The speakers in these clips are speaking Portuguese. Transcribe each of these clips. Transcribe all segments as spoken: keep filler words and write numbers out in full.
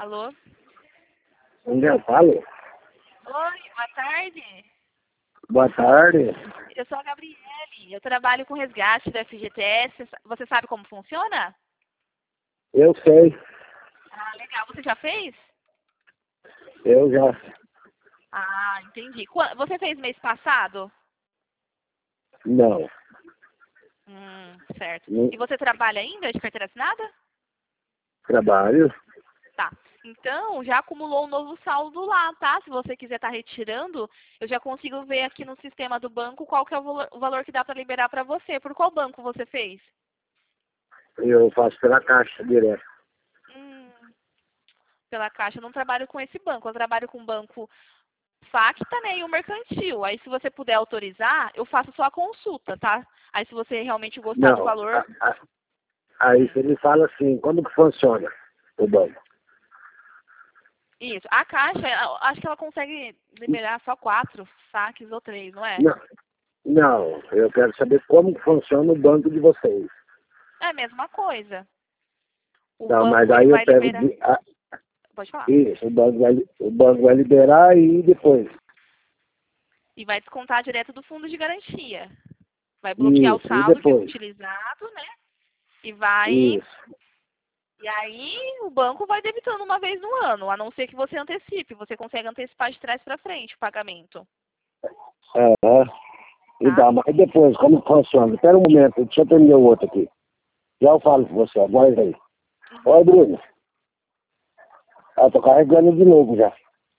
Alô? Onde eu falo? Oi, boa tarde. Boa tarde. Eu sou a Gabriele. Eu trabalho com resgate do F G T S. Você sabe como funciona? Eu sei. Ah, legal. Você já fez? Eu já. Ah, entendi. Qua- Você fez mês passado? Não. Hum, certo. Não E você trabalha ainda de carteira assinada? trabalho. Tá. Então, já acumulou um novo saldo lá, tá? Se você quiser estar retirando, eu já consigo ver aqui no sistema do banco qual que é o valor, o valor que dá para liberar para você. Por qual banco você fez? Eu faço pela caixa direto. Hum, pela Caixa. Eu não trabalho com esse banco. Eu trabalho com o banco Facta, né, e o Mercantil. Aí, se você puder autorizar, eu faço só a consulta, tá? Aí, se você realmente gostar do Não. valor... a- a- Aí você me fala assim, como que funciona o banco? Isso. A Caixa, eu acho que ela consegue liberar só quatro saques ou três, não é? Não. Não, eu quero saber como que funciona o banco de vocês. É a mesma coisa. O Tá, mas banco, ele aí eu vai pego liberar... de, a, Pode falar. isso, o banco, vai, o banco vai liberar e depois. E vai descontar direto do fundo de garantia. Vai bloquear o Isso, e saldo que foi depois. utilizado, né? E vai... Isso. E aí o banco vai debitando uma vez no ano, a não ser que você antecipe. Você consegue antecipar de trás para frente o pagamento, É, é. E tá? dá, mas depois, como que funciona? Espera um momento, deixa eu atender o outro aqui. Já eu falo com você, aguarda aí. Oi, Bruno. Ah, tô carregando de novo já.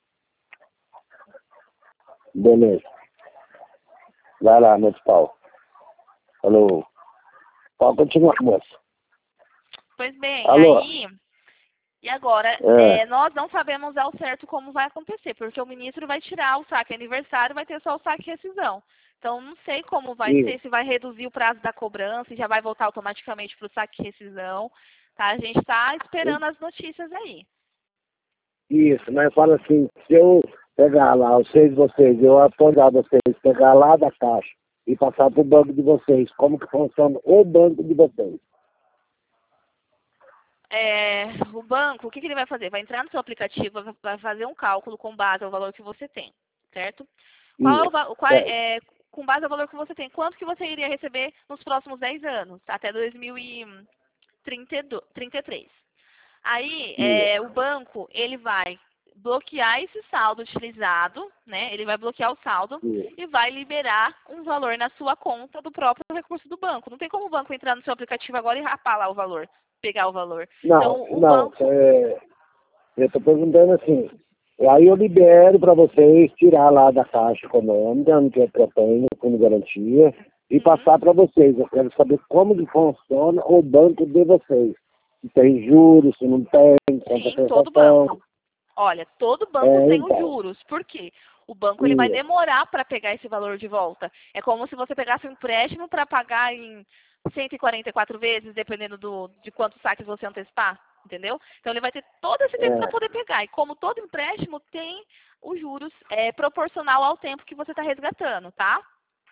Beleza. Vai lá, meu pau. Falou. Pode continuar, moça. Pois bem, Alô? aí... E agora, É. é, nós não sabemos ao certo como vai acontecer, porque o ministro vai tirar o saque aniversário, vai ter só o saque rescisão. Então, não sei como vai Isso, ser, se vai reduzir o prazo da cobrança e já vai voltar automaticamente para o saque rescisão. Tá? A gente está esperando as notícias aí. isso, mas fala assim, se eu pegar lá, os seis de vocês, eu apoiar vocês, pegar lá da caixa e passar pro banco de vocês, como que funciona o banco de vocês? É, o banco, o que, que ele vai fazer? Vai entrar no seu aplicativo, vai vai fazer um cálculo com base ao valor que você tem, certo? Qual é o, Isso, va- qual é, é, é, com base ao valor que você tem, quanto que você iria receber nos próximos dez anos, até dois mil e trinta e dois, trinta e três. Aí, é, isso, o banco, ele vai bloquear esse saldo utilizado, né? Ele vai bloquear o saldo isso. e vai liberar um valor na sua conta do próprio recurso do banco. Não tem como o banco entrar no seu aplicativo agora e rapar lá o valor, pegar o valor. Não, Então, o não, banco... é, eu estou perguntando assim, aí eu libero para vocês tirar lá da Caixa Econômica, no que eu tenho, como garantia, e Uhum. passar para vocês. Eu quero saber como que funciona o banco de vocês. Se tem juros, se não tem, quanto a Sim, todo prestação. banco. Olha, todo banco É, tem os então, juros. Por quê? O banco ele vai isso, demorar para pegar esse valor de volta. É como se você pegasse um empréstimo para pagar em cento e quarenta e quatro vezes, dependendo do, de quantos saques você antecipar. Entendeu? Então ele vai ter todo esse tempo para é, poder pegar. E como todo empréstimo tem os juros é, proporcional ao tempo que você está resgatando, tá?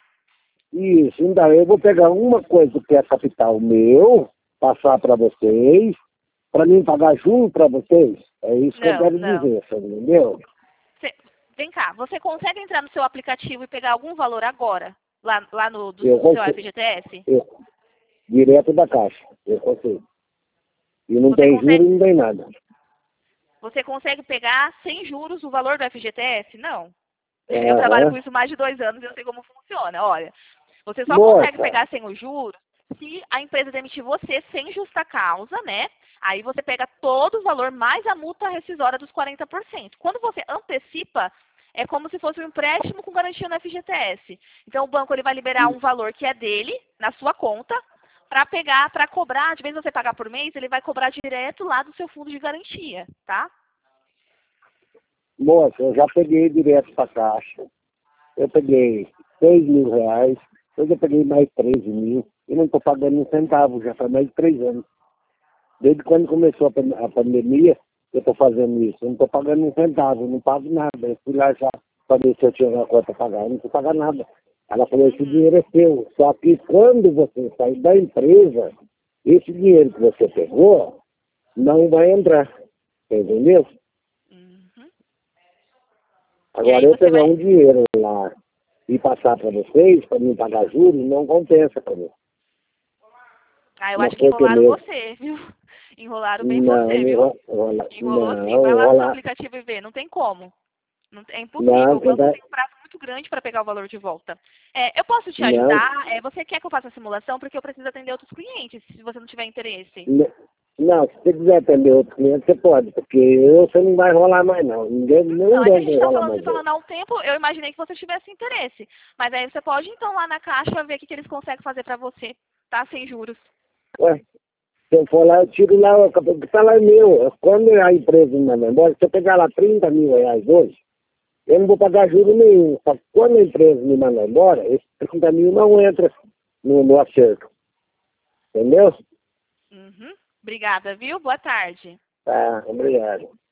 isso. Então, eu vou pegar uma coisa que é capital meu, passar para vocês, para mim pagar juros para vocês. É isso que eu Não, quero não. dizer, você entendeu? Cê- vem cá, você consegue entrar no seu aplicativo e pegar algum valor agora? Lá, lá no do, Eu do seu consigo, F G T S? eu, direto da Caixa, eu consigo. E não Você tem consegue, juros, não tem nada. você consegue pegar sem juros o valor do F G T S? Não. Eu trabalho com Aham. isso há mais de dois anos e eu sei como funciona. Olha, você só consegue Moça, pegar sem os juros se a empresa demitir você sem justa causa, né? Aí você pega todo o valor mais a multa rescisória dos quarenta por cento. Quando você antecipa, é como se fosse um empréstimo com garantia no F G T S. Então o banco ele vai liberar um valor que é dele, na sua conta, para pegar, para cobrar, de vez em você pagar por mês, ele vai cobrar direto lá do seu fundo de garantia, tá? moça, eu já peguei direto para Caixa. Eu peguei seis mil reais, depois eu peguei mais treze mil. E não estou pagando um centavo, já faz mais de três anos. Desde quando começou a, pan- a pandemia, eu estou fazendo isso. Eu não estou pagando um centavo, eu não pago nada. Eu fui lá já para ver se eu tinha uma conta a pagar. Eu não estou pagando nada. Ela falou, esse Uhum. dinheiro é seu. Só que quando você sair da empresa, esse dinheiro que você pegou não vai entrar. Entendeu? Uhum. Agora, aí eu você pegar vai... um dinheiro lá e passar para vocês, para me pagar juros, não compensa para mim. Ah, eu Não acho que foi que enrolaram mesmo. você, viu? Enrolaram bem Não, você, não viu? enrola, enrola- Enrolou sim. não, Vai lá no seu enrolar. aplicativo e vê. Não tem como. Não, é impossível. Não, O quem banco tá, tem um prazo muito grande para pegar o valor de volta. É, eu posso te não, ajudar? É, você quer que eu faça a simulação? Porque eu preciso atender outros clientes, se você não tiver interesse. não, não, se você quiser atender outro cliente, você pode, porque eu, você não vai enrolar mais não. Ninguém, Não, nenhum é que a banco gente está enrola falando, mais se eu. falando há um tempo, eu imaginei que você tivesse interesse. Mas aí você pode, então, lá na caixa, ver o que, que eles conseguem fazer para você, tá? Sem juros. Ué, se eu for lá, eu tiro lá, o o salário meu. Quando a empresa me manda embora, se eu pegar lá trinta mil reais hoje, eu não vou pagar juro nenhum. Só que quando a empresa me manda embora, esses trinta mil não entra no, no acerto. Entendeu? Uhum. Obrigada, viu? Boa tarde. Tá, obrigado.